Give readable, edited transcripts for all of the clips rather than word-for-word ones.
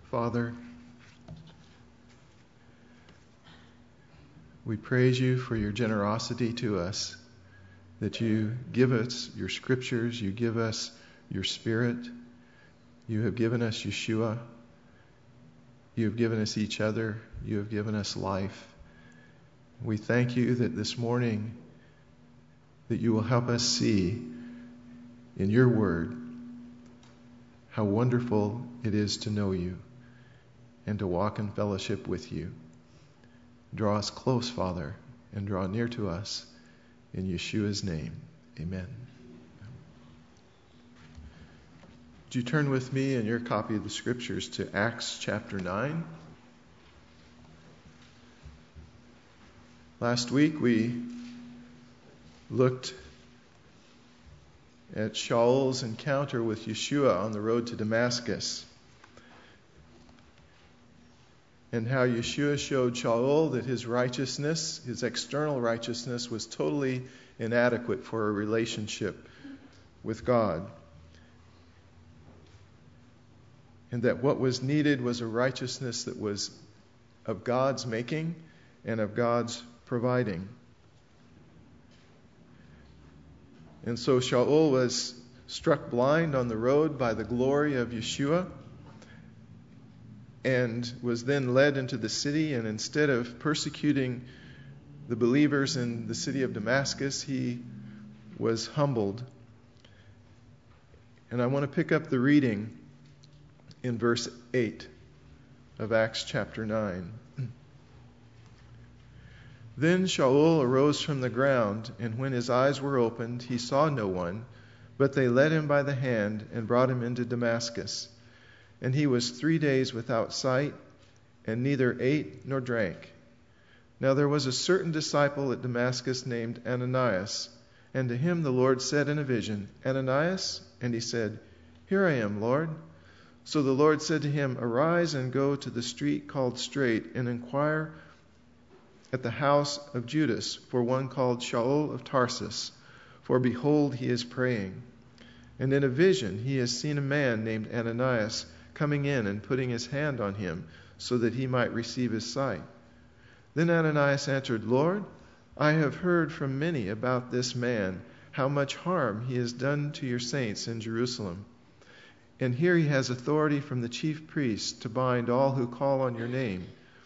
Father, we praise you for your generosity to us, that you give us your scriptures, you give us your Spirit, you have given us Yeshua, you have given us each other, you have given us life. We thank you that this morning that you will help us see in your word how wonderful it is to know you and to walk in fellowship with you. Draw us close, Father, and draw near to us. In Yeshua's name, amen. Would you turn with me in your copy of the Scriptures to Acts chapter 9? Last week we looked at Shaul's encounter with Yeshua on the road to Damascus, and how Yeshua showed Shaul that his righteousness, his external righteousness, was totally inadequate for a relationship with God. And that what was needed was a righteousness that was of God's making and of God's providing. And so Shaul was struck blind on the road by the glory of Yeshua, and was then led into the city, and instead of persecuting the believers in the city of Damascus, he was humbled. And I want to pick up the reading in verse 8 of Acts chapter 9. Then Shaul arose from the ground, and when his eyes were opened, he saw no one, but they led him by the hand and brought him into Damascus. And he was 3 days without sight, and neither ate nor drank. Now there was a certain disciple at Damascus named Ananias, and to him the Lord said in a vision, Ananias? And he said, Here I am, Lord. So the Lord said to him, Arise and go to the street called Straight, and inquire at the house of Judas for one called Shaul of Tarsus, for behold, he is praying. And in a vision he has seen a man named Ananias coming in and putting his hand on him so that he might receive his sight. Then Ananias answered, Lord, I have heard from many about this man, how much harm he has done to your saints in Jerusalem. And here he has authority from the chief priests to bind all who call on your name.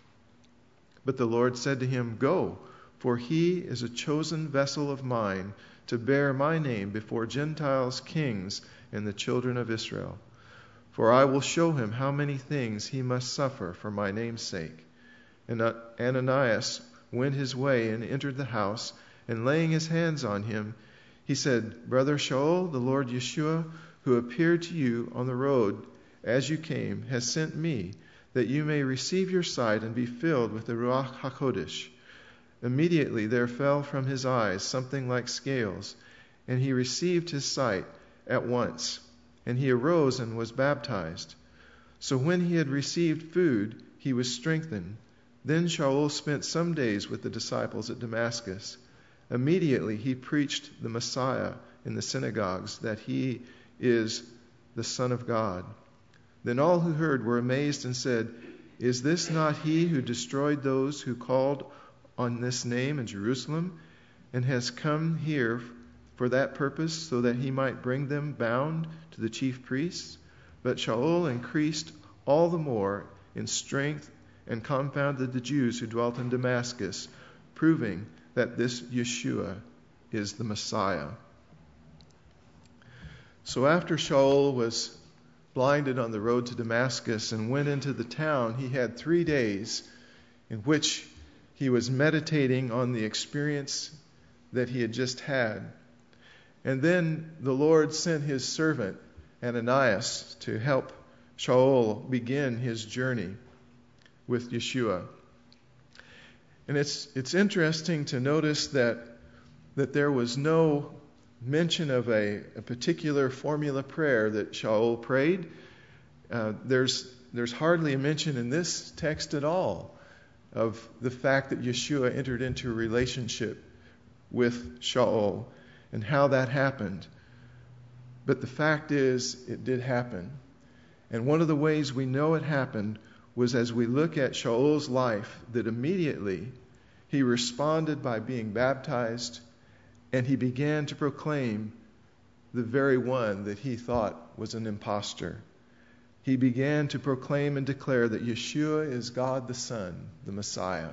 But the Lord said to him, Go, for he is a chosen vessel of mine to bear my name before Gentiles, kings, and the children of Israel. For I will show him how many things he must suffer for my name's sake. And Ananias went his way and entered the house, and laying his hands on him, he said, Brother Shaul, the Lord Yeshua, who appeared to you on the road as you came, has sent me, that you may receive your sight and be filled with the Ruach HaKodesh. Immediately there fell from his eyes something like scales, and he received his sight at once. And he arose and was baptized. So when he had received food, he was strengthened. Then Shaul spent some days with the disciples at Damascus. Immediately he preached the Messiah in the synagogues, that he is the Son of God. Then all who heard were amazed and said, Is this not he who destroyed those who called on this name in Jerusalem, and has come here for that purpose, so that he might bring them bound to the chief priests? But Shaul increased all the more in strength and confounded the Jews who dwelt in Damascus, proving that this Yeshua is the Messiah. So after Shaul was blinded on the road to Damascus and went into the town, he had 3 days in which he was meditating on the experience that he had just had. And then the Lord sent his servant Ananias to help Shaul begin his journey with Yeshua. And it's interesting to notice that there was no mention of a particular formula prayer that Shaul prayed. There's hardly a mention in this text at all of the fact that Yeshua entered into a relationship with Shaul and how that happened. But the fact is, it did happen. And one of the ways we know it happened was as we look at Shaul's life, that immediately he responded by being baptized, and he began to proclaim the very one that he thought was an impostor. He began to proclaim and declare that Yeshua is God the Son, the Messiah.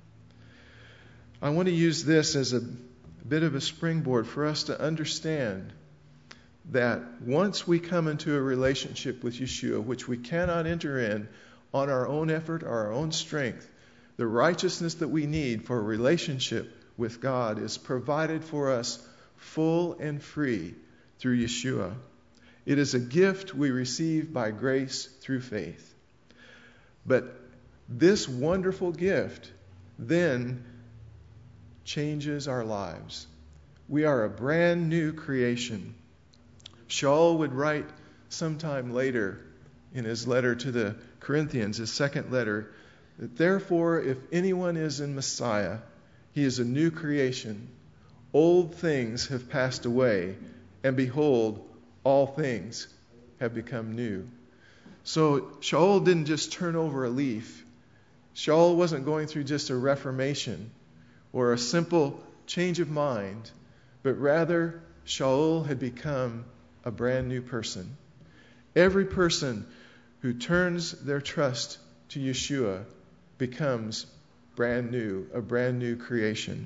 I want to use this as a bit of a springboard for us to understand that once we come into a relationship with Yeshua, which we cannot enter in on our own effort or our own strength, the righteousness that we need for a relationship with God is provided for us full and free through Yeshua. It is a gift we receive by grace through faith. But this wonderful gift then changes our lives. We are a brand new creation. Shaul would write sometime later in his letter to the Corinthians, his second letter, that therefore if anyone is in Messiah, he is a new creation. Old things have passed away, and behold, all things have become new. So Shaul didn't just turn over a leaf. Shaul wasn't going through just a reformation or a simple change of mind, but rather Shaul had become a brand new person. Every person who turns their trust to Yeshua becomes brand new, a brand new creation.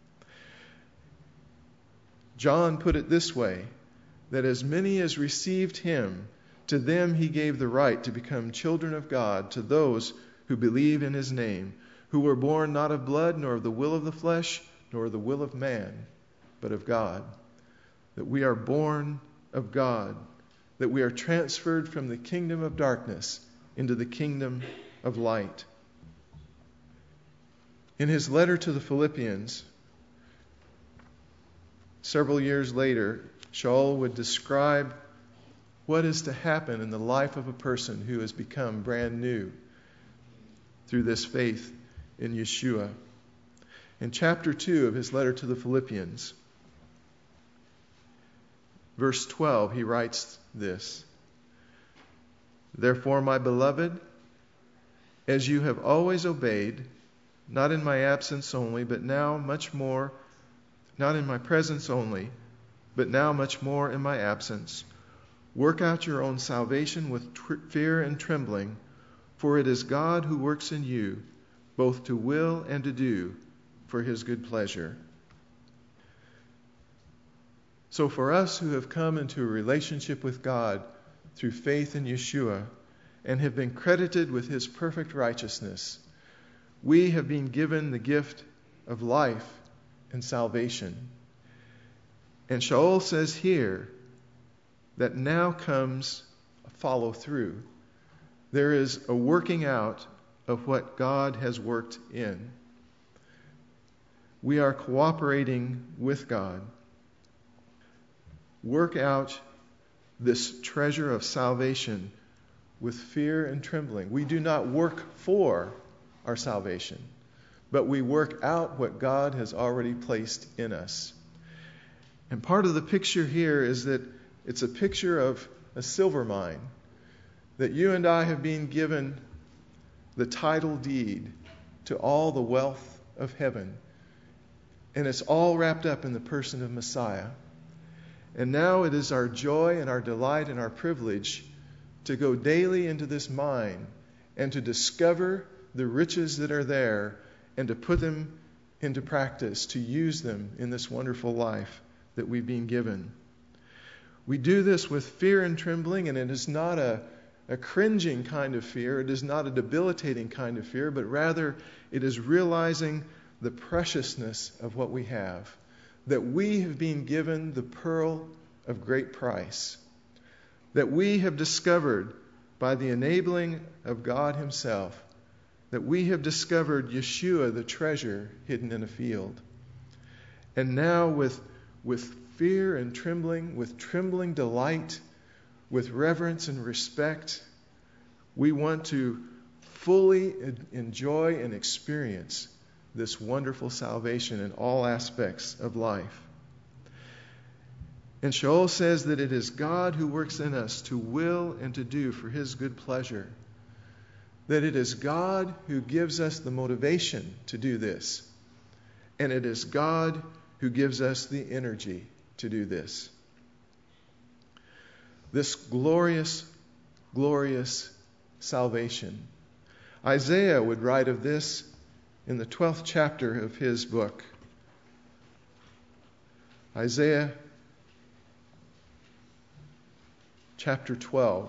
John put it this way, that as many as received him, to them he gave the right to become children of God, to those who believe in his name, who were born not of blood, nor of the will of the flesh, nor the will of man, but of God. That we are born of God, that we are transferred from the kingdom of darkness into the kingdom of light. In his letter to the Philippians, several years later, Shaul would describe what is to happen in the life of a person who has become brand new through this faith in Yeshua. In chapter 2 of his letter to the Philippians, verse 12, he writes this: Therefore, my beloved, as you have always obeyed, not in my absence only, but now much more, not in my presence only, but now much more in my absence, work out your own salvation with fear and trembling, for it is God who works in you, both to will and to do for his good pleasure. So for us who have come into a relationship with God through faith in Yeshua and have been credited with his perfect righteousness, we have been given the gift of life and salvation. And Shaul says here that now comes a follow through. There is a working out of what God has worked in. We are cooperating with God. Work out this treasure of salvation with fear and trembling. We do not work for our salvation, but we work out what God has already placed in us. And part of the picture here is that it's a picture of a silver mine, that you and I have been given the title deed to all the wealth of heaven. And it's all wrapped up in the person of Messiah. And now it is our joy and our delight and our privilege to go daily into this mine and to discover the riches that are there and to put them into practice, to use them in this wonderful life that we've been given. We do this with fear and trembling, and it is not a cringing kind of fear. It is not a debilitating kind of fear, but rather it is realizing the preciousness of what we have, that we have been given the pearl of great price, that we have discovered by the enabling of God himself, that we have discovered Yeshua, the treasure hidden in a field. And now with fear and trembling, with trembling delight, with reverence and respect, we want to fully enjoy and experience this wonderful salvation in all aspects of life. And Shaul says that it is God who works in us to will and to do for his good pleasure. That it is God who gives us the motivation to do this. And it is God who gives us the energy to do this. This glorious, glorious salvation. Isaiah would write of this in the 12th chapter of his book. Isaiah chapter 12,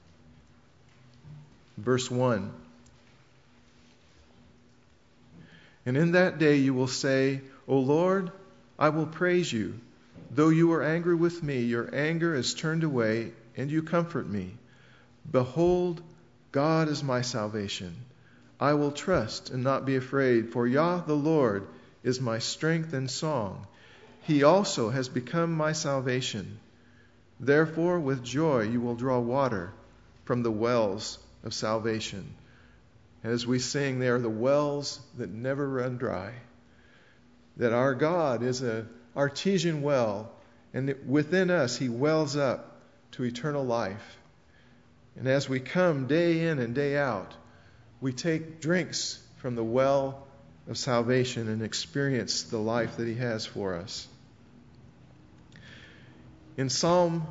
verse 1. And in that day you will say, O Lord, I will praise you. Though you are angry with me, your anger is turned away, and you comfort me. Behold, God is my salvation. I will trust and not be afraid, for Yah the Lord is my strength and song. He also has become my salvation. Therefore, with joy you will draw water from the wells of salvation. As we sing, they are the wells that never run dry. That our God is an artesian well, and within us he wells up to eternal life. And as we come day in and day out, we take drinks from the well of salvation and experience the life that he has for us. In Psalm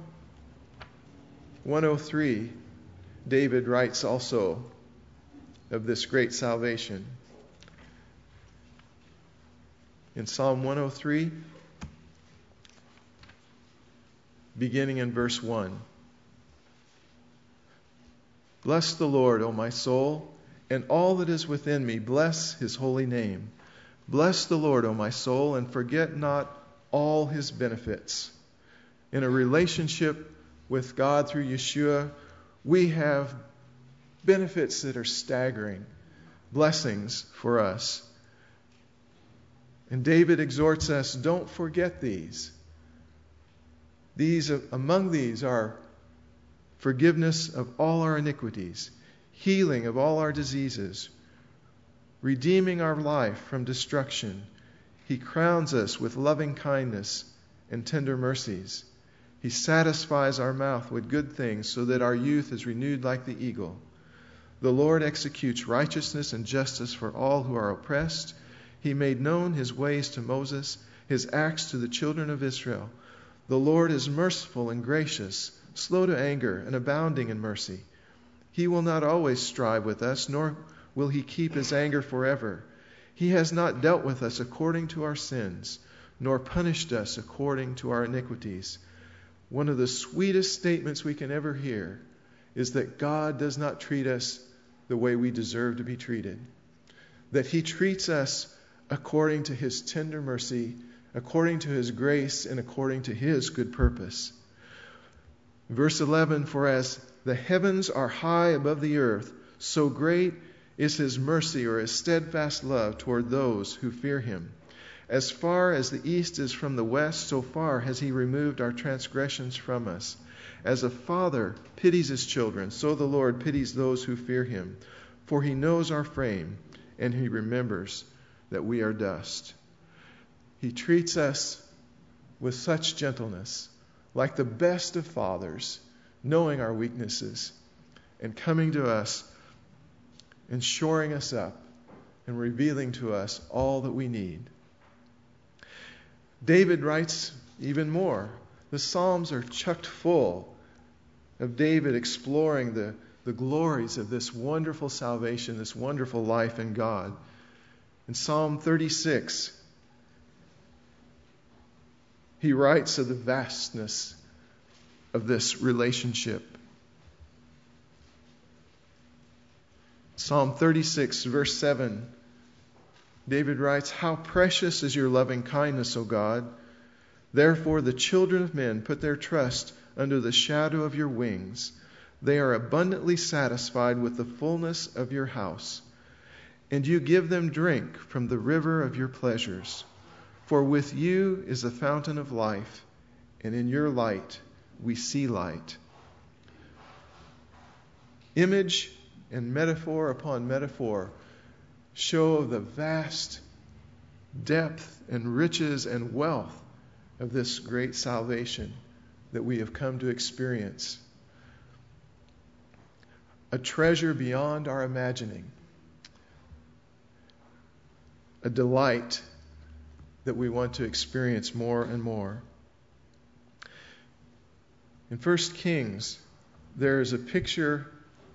103, David writes also of this great salvation. In Psalm 103, beginning in verse 1. Bless the Lord, O my soul, and all that is within me, bless his holy name. Bless the Lord, O my soul, and forget not all his benefits. In a relationship with God through Yeshua, we have benefits that are staggering, blessings for us. And David exhorts us, don't forget these. Among these are forgiveness of all our iniquities, healing of all our diseases, redeeming our life from destruction. He crowns us with loving kindness and tender mercies. He satisfies our mouth with good things so that our youth is renewed like the eagle. The Lord executes righteousness and justice for all who are oppressed. He made known his ways to Moses, his acts to the children of Israel. The Lord is merciful and gracious, slow to anger and abounding in mercy. He will not always strive with us, nor will he keep his anger forever. He has not dealt with us according to our sins, nor punished us according to our iniquities. One of the sweetest statements we can ever hear is that God does not treat us the way we deserve to be treated. That he treats us according to his tender mercy, according to his grace, and according to his good purpose. Verse 11, for as the heavens are high above the earth, so great is his mercy or his steadfast love toward those who fear him. As far as the east is from the west, so far has he removed our transgressions from us. As a father pities his children, so the Lord pities those who fear him. For he knows our frame, and he remembers that we are dust. He treats us with such gentleness, like the best of fathers, knowing our weaknesses, and coming to us and shoring us up and revealing to us all that we need. David writes even more. The Psalms are chock full of David exploring the glories of this wonderful salvation, this wonderful life in God. In Psalm 36, he writes of the vastness of this relationship. Psalm 36, verse 7, David writes, how precious is your loving kindness, O God! Therefore the children of men put their trust under the shadow of your wings. They are abundantly satisfied with the fullness of your house, and you give them drink from the river of your pleasures. For with you is the fountain of life, and in your light we see light. Image and metaphor upon metaphor show the vast depth and riches and wealth of this great salvation. that we have come to experience. A treasure beyond our imagining. A delight that we want to experience more and more. In 1 Kings, there is a picture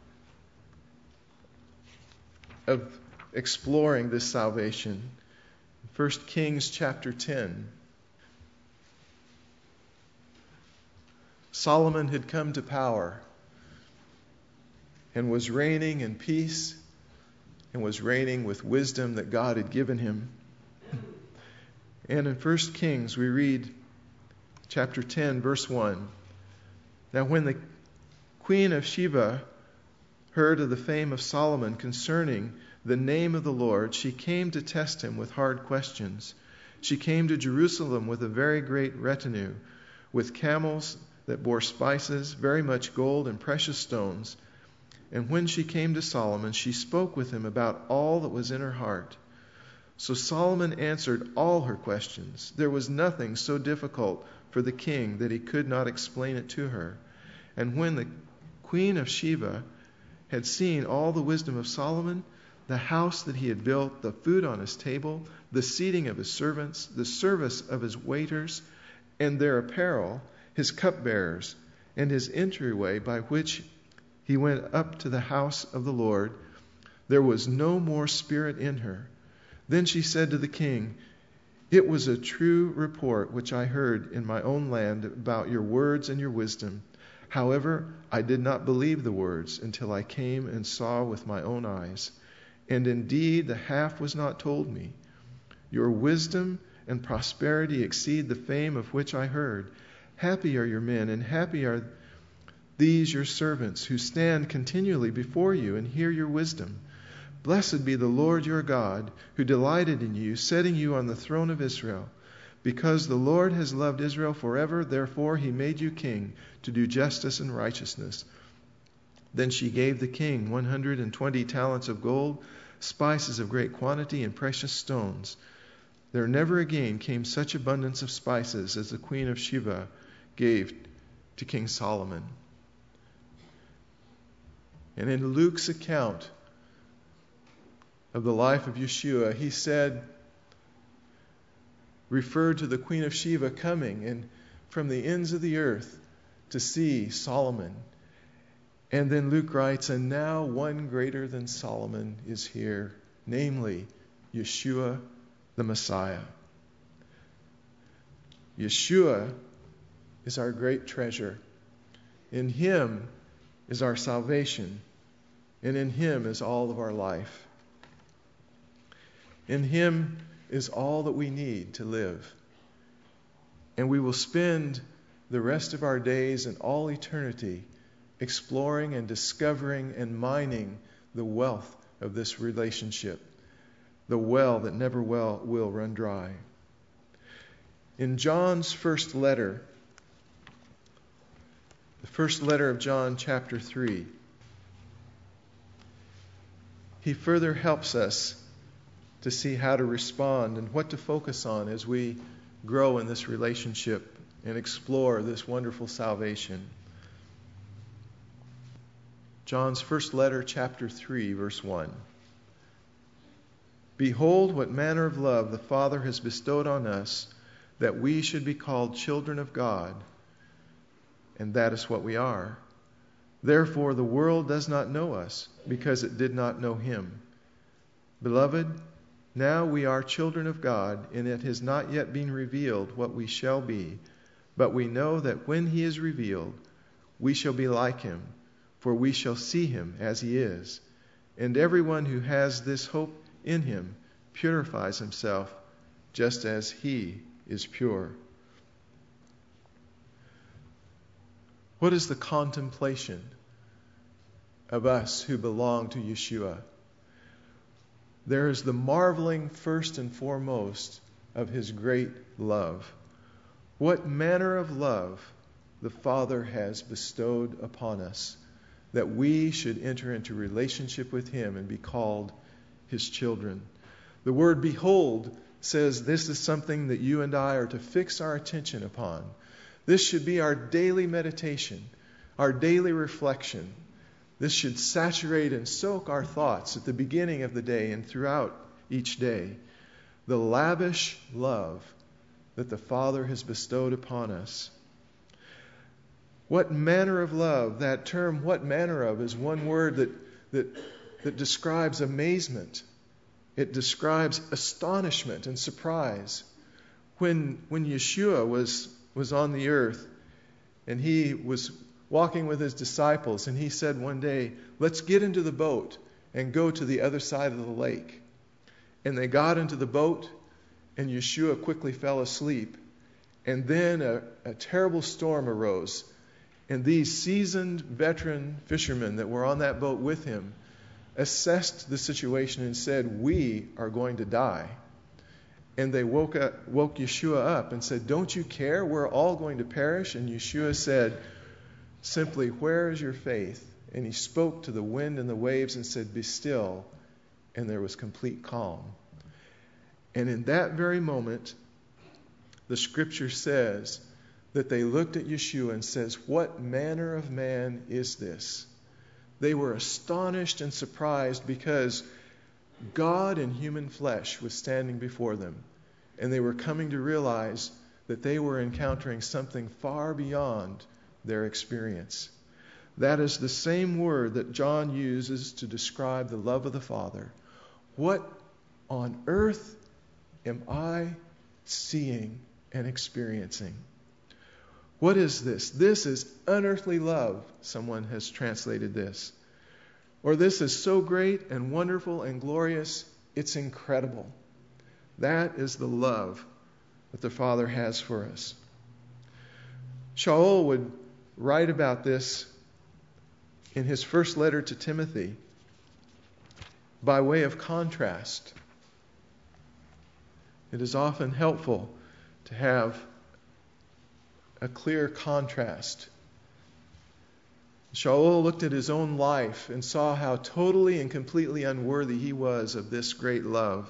of exploring this salvation. 1 Kings chapter 10. Solomon had come to power and was reigning in peace and was reigning with wisdom that God had given him. And in 1 Kings we read chapter 10 verse 1. Now when the queen of Sheba heard of the fame of Solomon concerning the name of the Lord, she came to test him with hard questions. She came to Jerusalem with a very great retinue, with camels that bore spices, very much gold and precious stones. And when she came to Solomon, she spoke with him about all that was in her heart. So Solomon answered all her questions. There was nothing so difficult for the king that he could not explain it to her. And when the queen of Sheba had seen all the wisdom of Solomon, the house that he had built, the food on his table, the seating of his servants, the service of his waiters, and their apparel, his cupbearers, and his entryway by which he went up to the house of the Lord, there was no more spirit in her. Then she said to the king, "It was a true report which I heard in my own land about your words and your wisdom. However, I did not believe the words until I came and saw with my own eyes. And indeed, the half was not told me. Your wisdom and prosperity exceed the fame of which I heard. Happy are your men, and happy are these your servants, who stand continually before you and hear your wisdom. Blessed be the Lord your God, who delighted in you, setting you on the throne of Israel. Because the Lord has loved Israel forever, therefore he made you king to do justice and righteousness." Then she gave the king 120 talents of gold, spices of great quantity, and precious stones. There never again came such abundance of spices as the queen of Sheba gave to King Solomon. And in Luke's account of the life of Yeshua, he said, referred to the queen of Sheba coming and from the ends of the earth to see Solomon. And then Luke writes, "And now one greater than Solomon is here, namely Yeshua the Messiah." Yeshua is our great treasure. In him is our salvation, and in him is all of our life. In him is all that we need to live. And we will spend the rest of our days and all eternity exploring and discovering and mining the wealth of this relationship, the well that never will run dry. In John's first letter, the first letter of John, chapter 3, he further helps us to see how to respond and what to focus on as we grow in this relationship and explore this wonderful salvation. John's first letter, chapter 3, verse 1. "Behold, what manner of love the Father has bestowed on us, that we should be called children of God. And that is what we are. Therefore the world does not know us, because it did not know him. Beloved, now we are children of God, and it has not yet been revealed what we shall be. But we know that when he is revealed, we shall be like him, for we shall see him as he is. And everyone who has this hope in him purifies himself just as he is pure." What is the contemplation of us who belong to Yeshua? There is the marveling first and foremost of his great love. What manner of love the Father has bestowed upon us, that we should enter into relationship with him and be called his children. The word "behold" says this is something that you and I are to fix our attention upon. This should be our daily meditation, our daily reflection. This should saturate and soak our thoughts at the beginning of the day and throughout each day. The lavish love that the Father has bestowed upon us. What manner of love? That term, what manner of, is one word that describes amazement. It describes astonishment and surprise. When Yeshua was on the earth and he was walking with his disciples, and he said one day, "Let's get into the boat and go to the other side of the lake." And they got into the boat, and Yeshua quickly fell asleep. And then a terrible storm arose. And these seasoned veteran fishermen that were on that boat with him assessed the situation and said, "We are going to die." And they woke Yeshua up and said, "Don't you care? We're all going to perish." And Yeshua said simply, "Where is your faith?" And he spoke to the wind and the waves and said, "Be still." And there was complete calm. And in that very moment, the scripture says that they looked at Yeshua and says, "What manner of man is this?" They were astonished and surprised because God in human flesh was standing before them. And they were coming to realize that they were encountering something far beyond their experience. That is the same word that John uses to describe the love of the Father. What on earth am I seeing and experiencing? What is this? This is unearthly love, someone has translated this. Or this is so great and wonderful and glorious, it's incredible. That is the love that the Father has for us. Shaul would write about this in his first letter to Timothy by way of contrast. It is often helpful to have a clear contrast. Shaul looked at his own life and saw how totally and completely unworthy he was of this great love.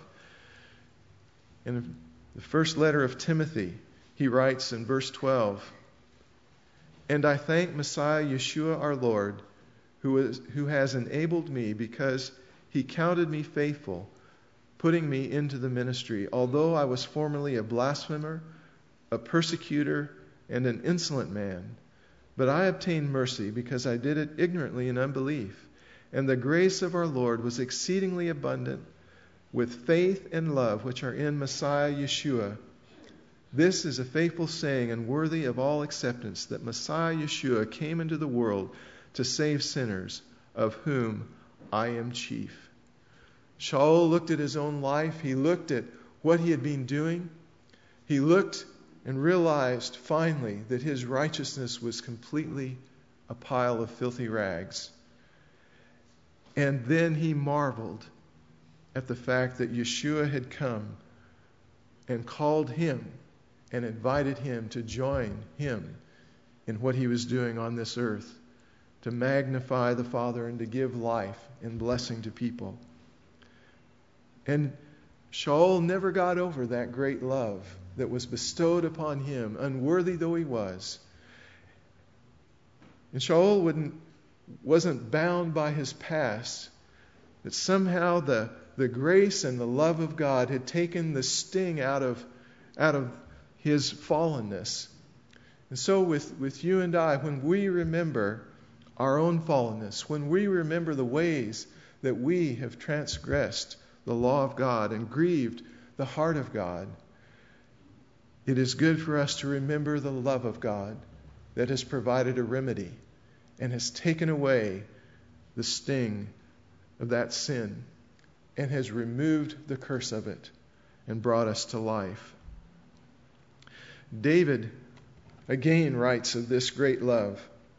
In the first letter of Timothy, he writes in verse 12, "And I thank Messiah Yeshua our Lord, who has enabled me because he counted me faithful, putting me into the ministry, although I was formerly a blasphemer, a persecutor, and an insolent man. But I obtained mercy because I did it ignorantly in unbelief. And the grace of our Lord was exceedingly abundant with faith and love which are in Messiah Yeshua. This is a faithful saying and worthy of all acceptance, that Messiah Yeshua came into the world to save sinners, of whom I am chief." Shaul looked at his own life. He looked at what he had been doing. He looked and realized finally that his righteousness was completely a pile of filthy rags. And then he marveled at the fact that Yeshua had come and called him and invited him to join him in what he was doing on this earth, to magnify the Father and to give life and blessing to people. And Shaul never got over that great love that was bestowed upon him, unworthy though he was. And Shaul wasn't bound by his past, that somehow the grace and the love of God had taken the sting out of his fallenness. And so with you and I, when we remember our own fallenness, when we remember the ways that we have transgressed the law of God and grieved the heart of God, it is good for us to remember the love of God that has provided a remedy and has taken away the sting of that sin and has removed the curse of it and brought us to life. David again writes of this great love.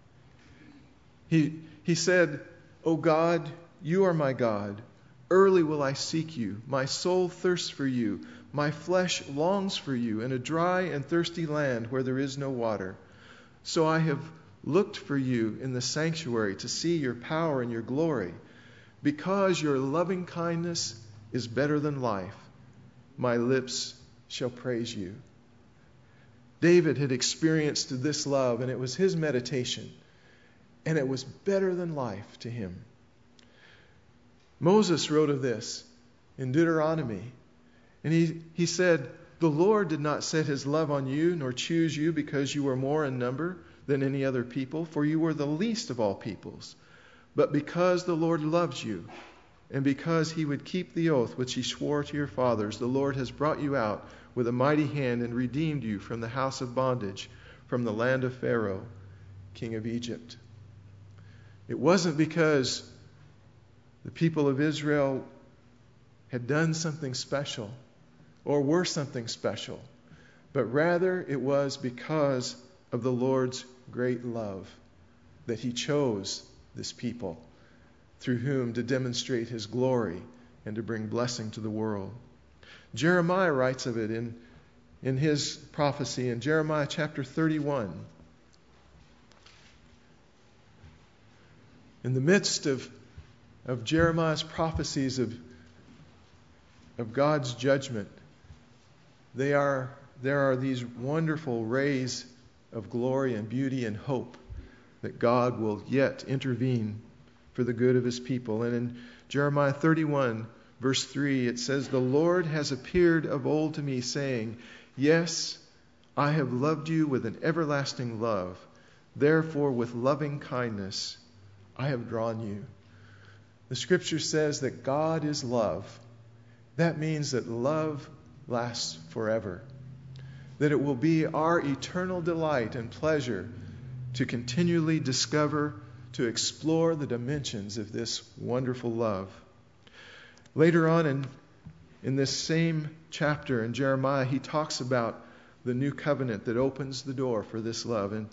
He said, "O God, you are my God. Early will I seek you. My soul thirsts for you. My flesh longs for you in a dry and thirsty land where there is no water. So I have looked for you in the sanctuary to see your power and your glory. Because your loving kindness is better than life, my lips shall praise you." David had experienced this love, and it was his meditation, and it was better than life to him. Moses wrote of this in Deuteronomy, and he said, "The Lord did not set his love on you, nor choose you because you were more in number than any other people, for you were the least of all peoples. But because the Lord loves you, and because he would keep the oath which he swore to your fathers, the Lord has brought you out with a mighty hand and redeemed you from the house of bondage, from the land of Pharaoh, king of Egypt." It wasn't because the people of Israel had done something special or were something special, but rather it was because of the Lord's great love that he chose this people through whom to demonstrate his glory and to bring blessing to the world. Jeremiah writes of it in his prophecy in Jeremiah chapter 31. In the midst of Jeremiah's prophecies of God's judgment, there are these wonderful rays of glory and beauty and hope that God will yet intervene for the good of his people. And in Jeremiah 31, verse 3, it says, "The Lord has appeared of old to me, saying, Yes, I have loved you with an everlasting love. Therefore, with loving kindness, I have drawn you." The scripture says that God is love. That means that love lasts forever. That it will be our eternal delight and pleasure to continually discover, to explore the dimensions of this wonderful love. Later on in this same chapter in Jeremiah, he talks about the new covenant that opens the door for this love. And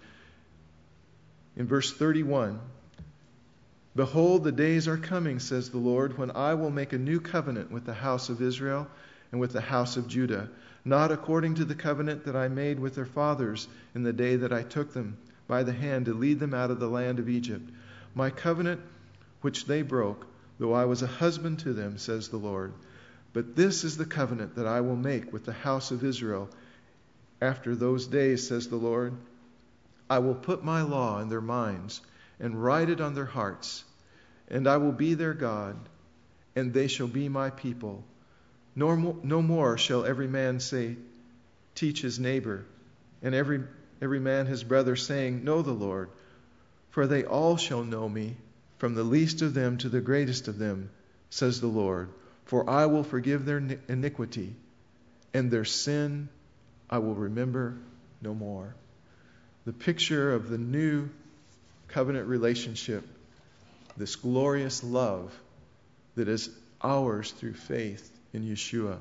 in verse 31, "Behold, the days are coming, says the Lord, when I will make a new covenant with the house of Israel and with the house of Judah, not according to the covenant that I made with their fathers in the day that I took them by the hand to lead them out of the land of Egypt. My covenant which they broke, though I was a husband to them, says the Lord. But this is the covenant that I will make with the house of Israel after those days, says the Lord. I will put my law in their minds and write it on their hearts, and I will be their God, and they shall be my people. No more shall every man teach his neighbor, and every man his brother, saying, Know the Lord. For they all shall know me, from the least of them to the greatest of them, says the Lord. For I will forgive their iniquity, and their sin I will remember no more." The picture of the new covenant relationship, this glorious love that is ours through faith in Yeshua.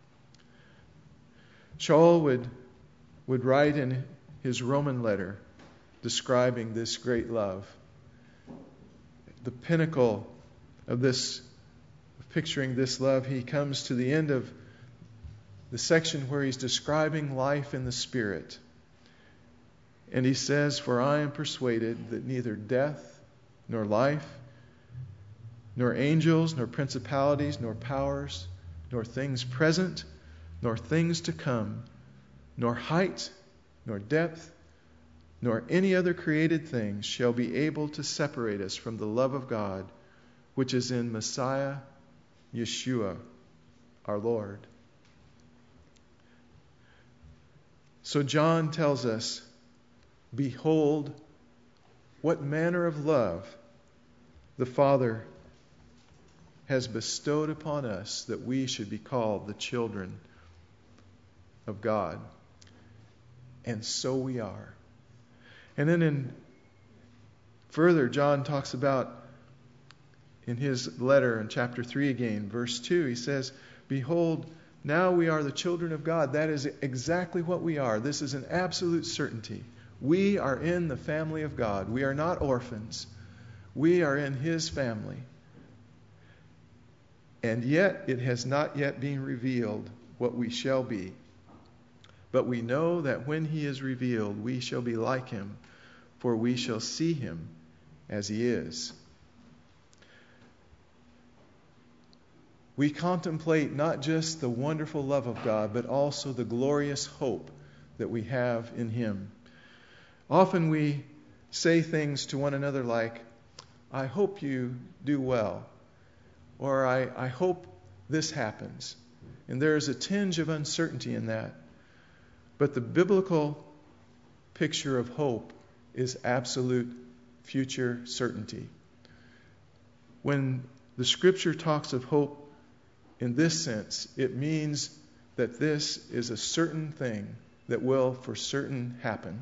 Shaul would write in his Roman letter describing this great love. The pinnacle of picturing this love, he comes to the end of the section where he's describing life in the Spirit. And he says, "For I am persuaded that neither death, nor life, nor angels, nor principalities, nor powers, nor things present, nor things to come, nor height, nor depth, nor any other created thing shall be able to separate us from the love of God, which is in Messiah, Yeshua, our Lord." So John tells us, "Behold, what manner of love the Father has bestowed upon us that we should be called the children of God." And so we are. And then further, John talks about in his letter in chapter 3 again, verse 2, he says, "Behold, now we are the children of God." That is exactly what we are. This is an absolute certainty. We are in the family of God. We are not orphans. We are in His family. And yet it has not yet been revealed what we shall be. But we know that when He is revealed, we shall be like Him, for we shall see Him as He is. We contemplate not just the wonderful love of God, but also the glorious hope that we have in him. Often we say things to one another like, I hope you do well, or I hope this happens. And there is a tinge of uncertainty in that. But the biblical picture of hope is absolute future certainty. When the Scripture talks of hope in this sense, it means that this is a certain thing that will for certain happen.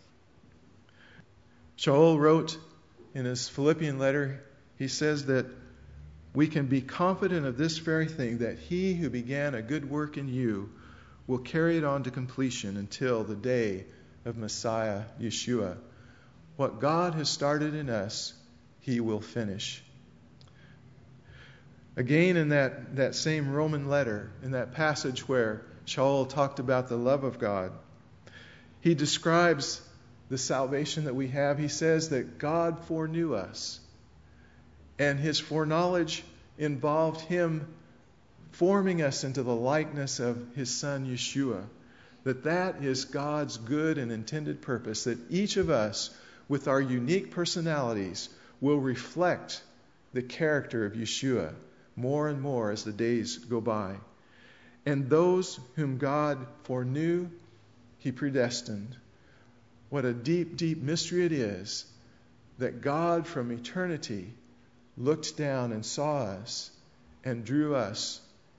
Shaul wrote in his Philippian letter, he says that we can be confident of this very thing, that he who began a good work in you will carry it on to completion until the day of Messiah Yeshua. What God has started in us, he will finish. Again, in that same Roman letter, in that passage where Shaul talked about the love of God, he describes the salvation that we have. He says that God foreknew us, and his foreknowledge involved him forming us into the likeness of his Son Yeshua. That is God's good and intended purpose, that each of us, with our unique personalities, will reflect the character of Yeshua more and more as the days go by. And those whom God foreknew, he predestined. What a deep, deep mystery it is that God from eternity looked down and saw us and drew us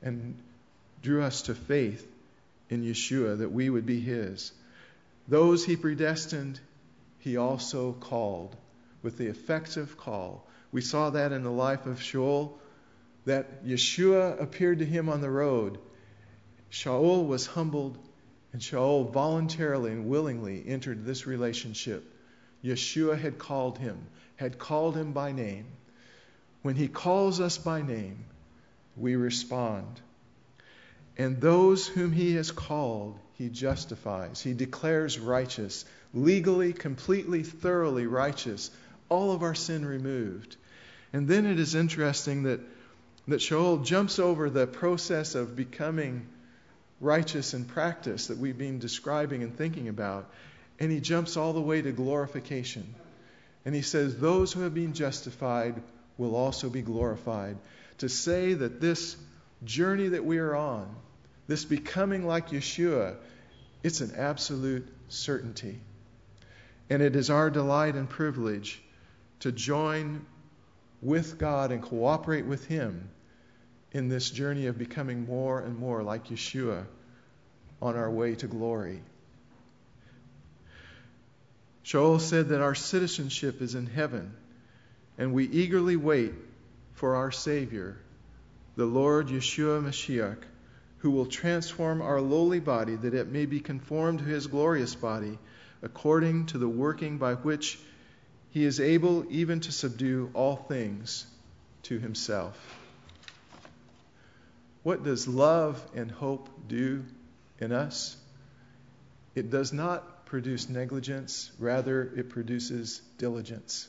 to faith in Yeshua, that we would be his. Those he predestined, he also called with the effective call. We saw that in the life of Shaul, that Yeshua appeared to him on the road. Shaul was humbled, and Shaul voluntarily and willingly entered this relationship. Yeshua had called him by name. When he calls us by name, we respond. And those whom he has called, he justifies. He declares righteous, legally, completely, thoroughly righteous, all of our sin removed. And then it is interesting that Shaul jumps over the process of becoming righteous in practice that we've been describing and thinking about, and he jumps all the way to glorification. And he says, those who have been justified will also be glorified. To say that this journey that we are on, this becoming like Yeshua, it's an absolute certainty. And it is our delight and privilege to join with God and cooperate with him in this journey of becoming more and more like Yeshua on our way to glory. Shaul said that our citizenship is in heaven, and we eagerly wait for our Savior, the Lord Yeshua Mashiach, who will transform our lowly body that it may be conformed to his glorious body, according to the working by which he is able even to subdue all things to himself. What does love and hope do in us? It does not produce negligence, rather it produces diligence.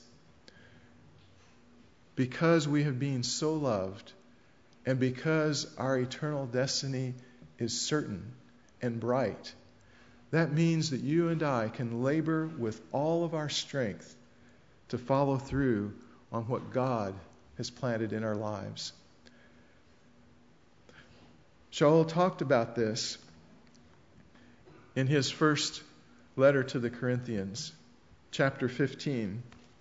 Because we have been so loved, and because our eternal destiny is certain and bright, that means that you and I can labor with all of our strength to follow through on what God has planted in our lives. Shaul talked about this in his first letter to the Corinthians, chapter 15.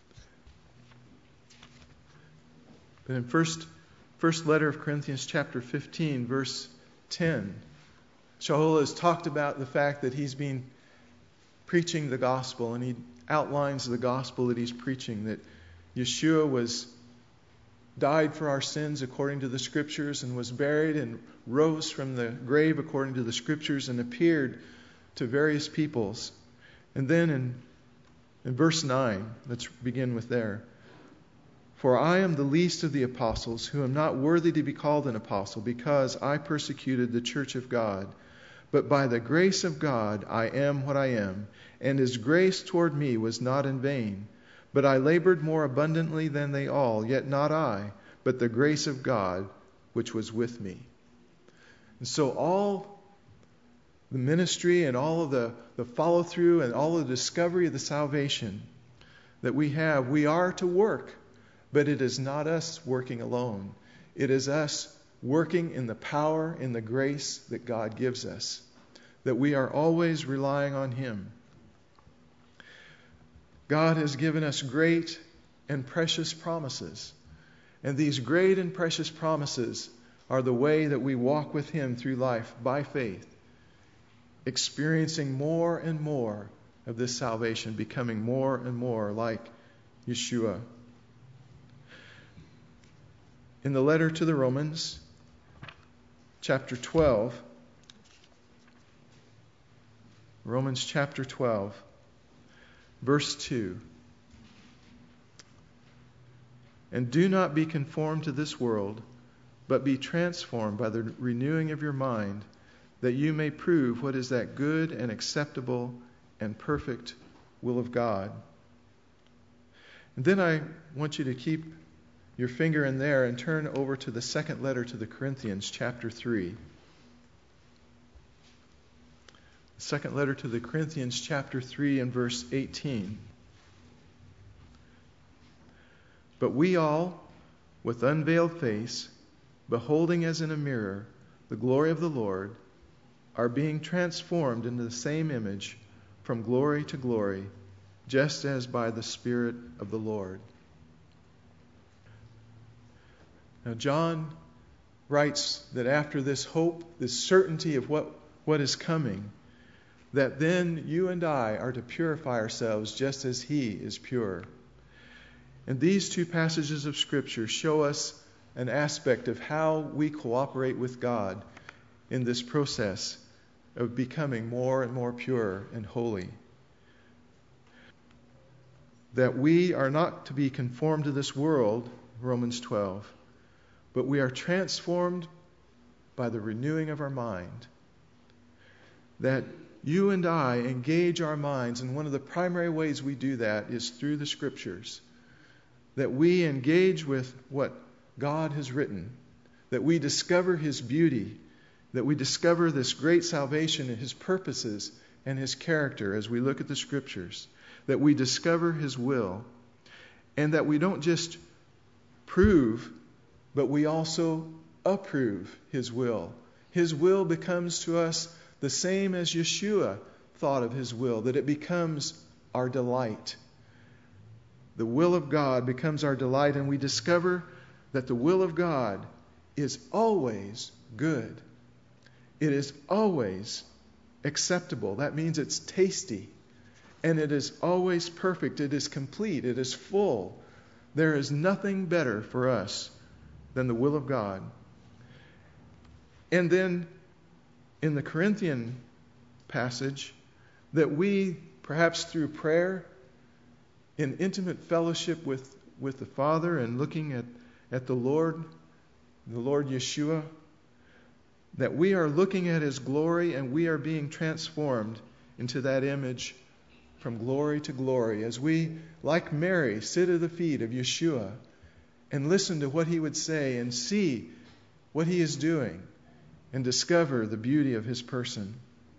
But in first letter of Corinthians, chapter 15, verse 10, Shaul has talked about the fact that he's been preaching the gospel, and he outlines the gospel that he's preaching, that Yeshua died for our sins according to the Scriptures, and was buried and rose from the grave according to the Scriptures, and appeared to various peoples. And then in verse 9, let's begin with there. For I am the least of the apostles, who am not worthy to be called an apostle, because I persecuted the church of God. But by the grace of God I am what I am, and his grace toward me was not in vain. But I labored more abundantly than they all, yet not I, but the grace of God which was with me. And so all the ministry and all of the follow-through and all of the discovery of the salvation that we have, we are to work, but it is not us working alone. It is us working in the power, in the grace that God gives us, that we are always relying on Him. God has given us great and precious promises, and these great and precious promises are the way that we walk with Him through life by faith, experiencing more and more of this salvation, becoming more and more like Yeshua. In the letter to the Romans, chapter 12, Romans chapter 12, verse 2. And do not be conformed to this world, but be transformed by the renewing of your mind, that you may prove what is that good and acceptable and perfect will of God. And then I want you to keep your finger in there and turn over to the second letter to the Corinthians, chapter 3. Second letter to the Corinthians, chapter 3, and verse 18. But we all, with unveiled face, beholding as in a mirror the glory of the Lord, are being transformed into the same image from glory to glory, just as by the Spirit of the Lord. Now, John writes that after this hope, this certainty of what is coming, that then you and I are to purify ourselves just as He is pure. And these two passages of Scripture show us an aspect of how we cooperate with God in this process of becoming more and more pure and holy. That we are not to be conformed to this world, Romans 12, but we are transformed by the renewing of our mind. That you and I engage our minds, and one of the primary ways we do that is through the Scriptures. That we engage with what God has written, that we discover His beauty, that we discover this great salvation and His purposes and His character as we look at the Scriptures, that we discover His will, and that we don't just prove, but we also approve His will. His will becomes to us the same as Yeshua thought of His will, that it becomes our delight. The will of God becomes our delight, and we discover that the will of God is always good. It is always acceptable. That means it's tasty. And it is always perfect. It is complete. It is full. There is nothing better for us than the will of God. And then in the Corinthian passage, that we, perhaps through prayer, in intimate fellowship with the Father and looking at the Lord Yeshua, that we are looking at His glory and we are being transformed into that image from glory to glory as we, like Mary, sit at the feet of Yeshua and listen to what He would say and see what He is doing and discover the beauty of His person.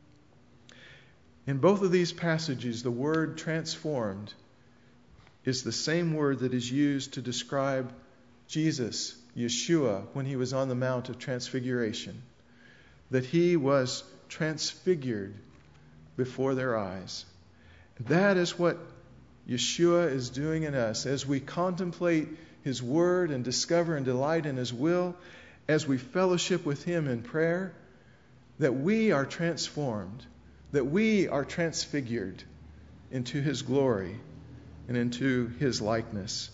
In both of these passages, the word transformed is the same word that is used to describe Jesus, Yeshua, when He was on the Mount of Transfiguration, that He was transfigured before their eyes. That is what Yeshua is doing in us as we contemplate His Word and discover and delight in His will, as we fellowship with Him in prayer, that we are transformed, that we are transfigured into His glory and into His likeness.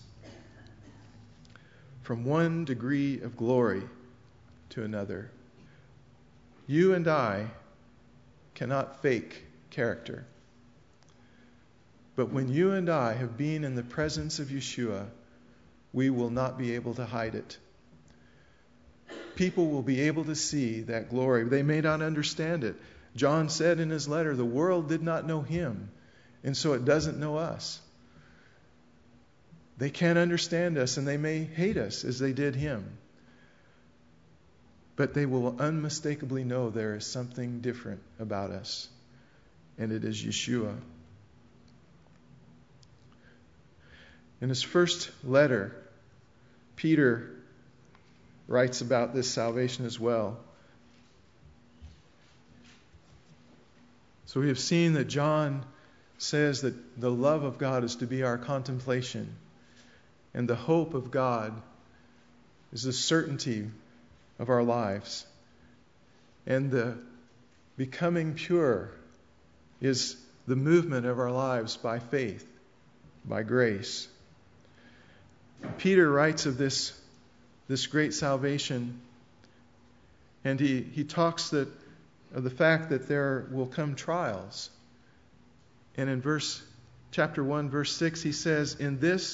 From one degree of glory to another. You and I cannot fake character. But when you and I have been in the presence of Yeshua, we will not be able to hide it. People will be able to see that glory. They may not understand it. John said in his letter, the world did not know Him, and so it doesn't know us. They can't understand us, and they may hate us as they did Him. but they will unmistakably know there is something different about us, and it is Yeshua. In his first letter, Peter writes about this salvation as well. So we have seen that John says that the love of God is to be our contemplation, and the hope of God is the certainty of our lives, and the becoming pure is the movement of our lives by faith, by grace. Peter writes of this great salvation, and he talks of the fact that there will come trials. And in chapter 1, verse 6, he says, in this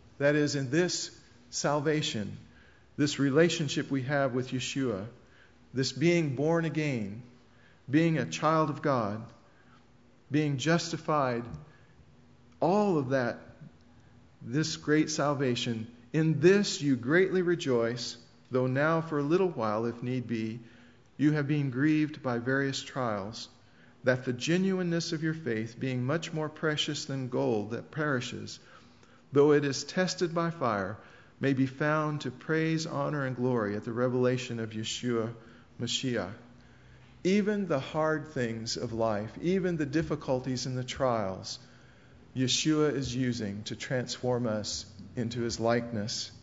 salvation, this relationship we have with Yeshua, this being born again, being a child of God, being justified, all of that, this great salvation, in this you greatly rejoice, though now for a little while, if need be, you have been grieved by various trials, that the genuineness of your faith, being much more precious than gold that perishes, though it is tested by fire, may be found to praise, honor, and glory at the revelation of Yeshua Mashiach. Even the hard things of life, even the difficulties and the trials, Yeshua is using to transform us into his likeness.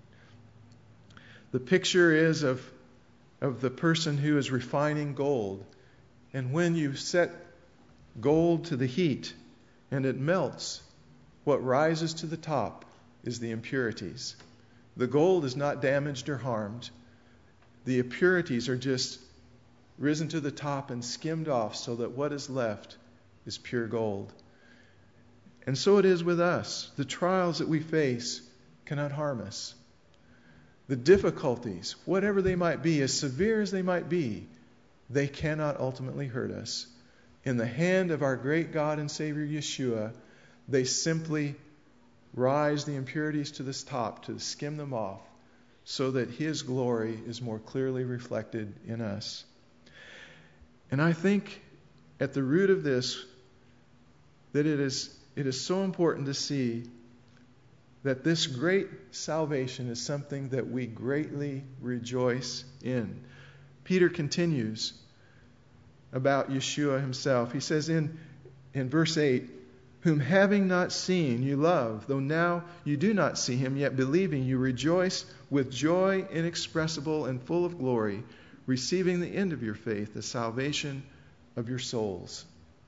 The picture is of the person who is refining gold. And when you set gold to the heat and it melts, what rises to the top is the impurities. The gold is not damaged or harmed. The impurities are just risen to the top and skimmed off so that what is left is pure gold. And so it is with us. The trials that we face cannot harm us. The difficulties, whatever they might be, as severe as they might be, they cannot ultimately hurt us. In the hand of our great God and Savior Yeshua, they simply rise the impurities to the top, to skim them off, so that his glory is more clearly reflected in us. And I think at the root of this, that it is so important to see that this great salvation is something that we greatly rejoice in. Peter continues about Yeshua himself. He says in verse 8, whom having not seen you love, though now you do not see him, yet believing you rejoice with joy inexpressible and full of glory, receiving the end of your faith, the salvation of your souls.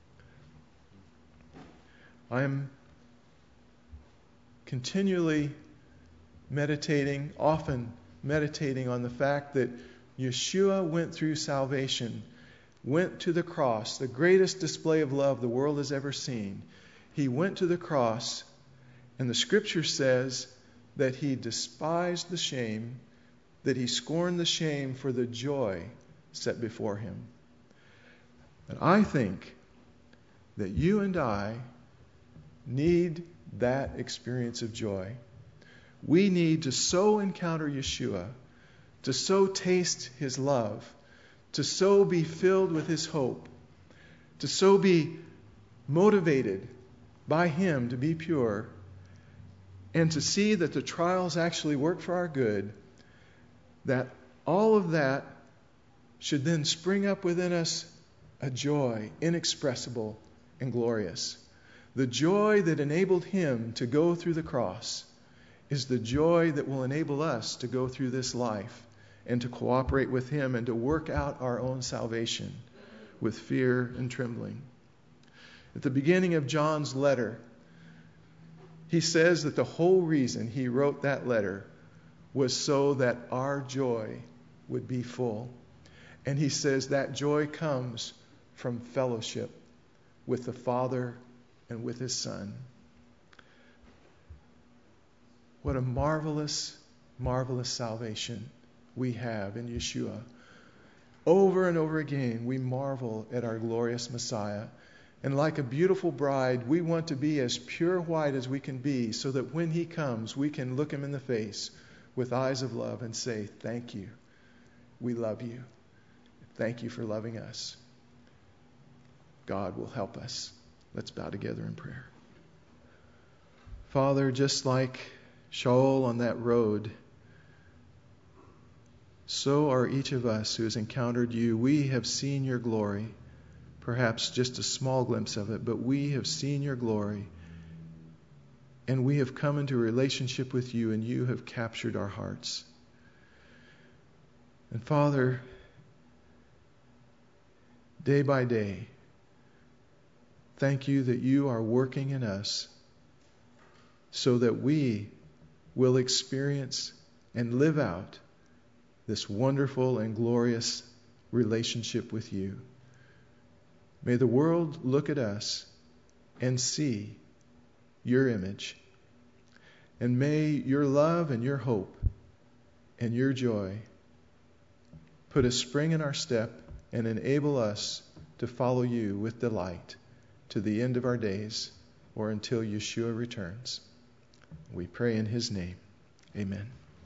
I am continually often meditating on the fact that Yeshua went through salvation, went to the cross, the greatest display of love the world has ever seen. He went to the cross, and the scripture says that he despised the shame, that he scorned the shame for the joy set before him. And I think that you and I need that experience of joy. We need to so encounter Yeshua, to so taste his love, to so be filled with his hope, to so be motivated by him to be pure, and to see that the trials actually work for our good, that all of that should then spring up within us a joy inexpressible and glorious. The joy that enabled him to go through the cross is the joy that will enable us to go through this life and to cooperate with him and to work out our own salvation with fear and trembling. At the beginning of John's letter, he says that the whole reason he wrote that letter was so that our joy would be full. And he says that joy comes from fellowship with the Father and with his Son. What a marvelous, marvelous salvation we have in Yeshua. Over and over again, we marvel at our glorious Messiah. And like a beautiful bride, we want to be as pure white as we can be, so that when he comes, we can look him in the face with eyes of love and say, thank you. We love you. Thank you for loving us. God will help us. Let's bow together in prayer. Father, just like Shaul on that road, so are each of us who has encountered you. We have seen your glory, perhaps just a small glimpse of it, but we have seen your glory, and we have come into a relationship with you, and you have captured our hearts. And Father, day by day, thank you that you are working in us so that we will experience and live out this wonderful and glorious relationship with you. May the world look at us and see your image. And may your love and your hope and your joy put a spring in our step and enable us to follow you with delight to the end of our days or until Yeshua returns. We pray in his name. Amen.